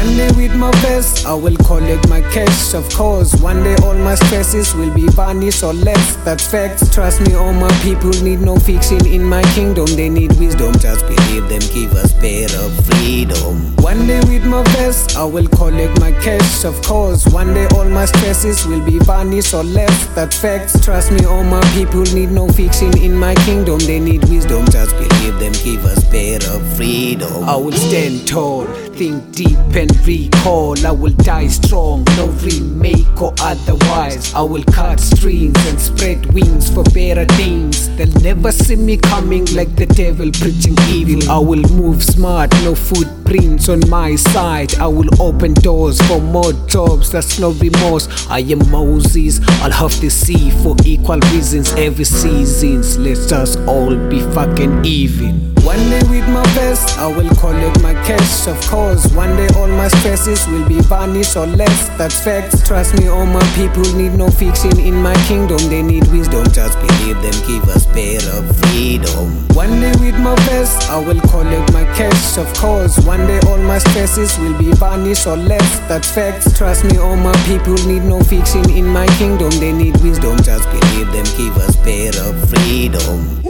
One day with my best, I will collect my cash. Of course, one day all my stresses will be vanished or less. That's facts, trust me, all my people need no fixing in my kingdom. They need wisdom, just believe them, give us better freedom. One day with my best, I will collect my cash. Of course, one day all my stresses will be vanished or less. That's facts, trust me, all my people need no fixing in my kingdom. They need wisdom, just believe them, give us better freedom. I will stand tall, think deep and recall. I will die strong, no remake or otherwise. I will cut strings and spread wings for better things. They'll never see me coming like the devil preaching evil. I will move smart, no footprints on my side. I will open doors for more jobs, that's no remorse. I am Moses, I'll have to see for equal reasons every seasons. Let's just all be fucking even. One day with my best, I will collect my cash. Of course, one day all my stresses will be vanished or less. That's facts, trust me, all my people need no fixing in my kingdom. They need wisdom, just believe them, give us better freedom. One day with my best, I will collect my cash. Of course, one day all my stresses will be vanished or less. That's facts, trust me, all my people need no fixing in my kingdom. They need wisdom, just believe them, give us better freedom.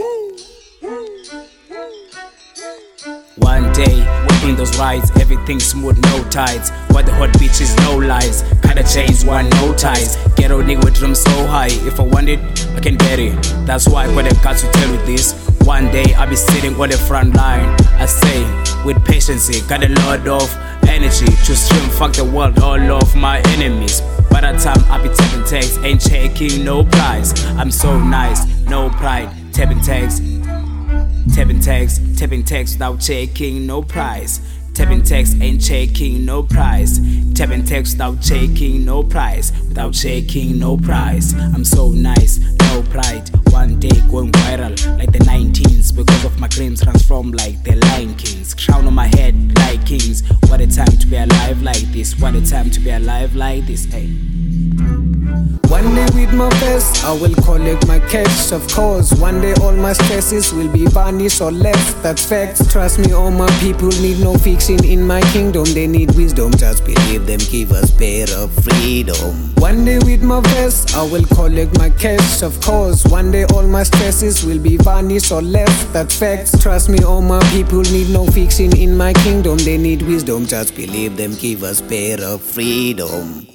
One day, working those rides, everything smooth, no tides. What the hot bitches, no lies. Kinda chains, one, no ties. Ghetto nigga with dreams so high. If I want it, I can get it. That's why I got the guts to tell you this. One day, I'll be sitting on the front line. I say, with patience, got a lot of energy to stream, fuck the world, all of my enemies. By the time I be tapping tags, ain't checking no price. I'm so nice, no pride, tapping tags. Tapping tags without checking no price. Tapping tags ain't checking no price. Tapping tags without checking no price. Without checking no price. I'm so nice, no pride. One day going viral like the 19s because of my dreams transform like the Lion Kings. Crown on my head like kings. What a time to be alive like this. What a time to be alive like this. Hey. One day with my best, I will collect my cash. Of course, one day all my stresses will be vanished or less. That's facts, trust me, all my people need no fixing in my kingdom. They need wisdom, just believe them, give us better freedom. One day with my best, I will collect my cash. Of course, one day all my stresses will be vanished or less. That's facts, trust me, all my people need no fixing in my kingdom. They need wisdom, just believe them, give us better freedom.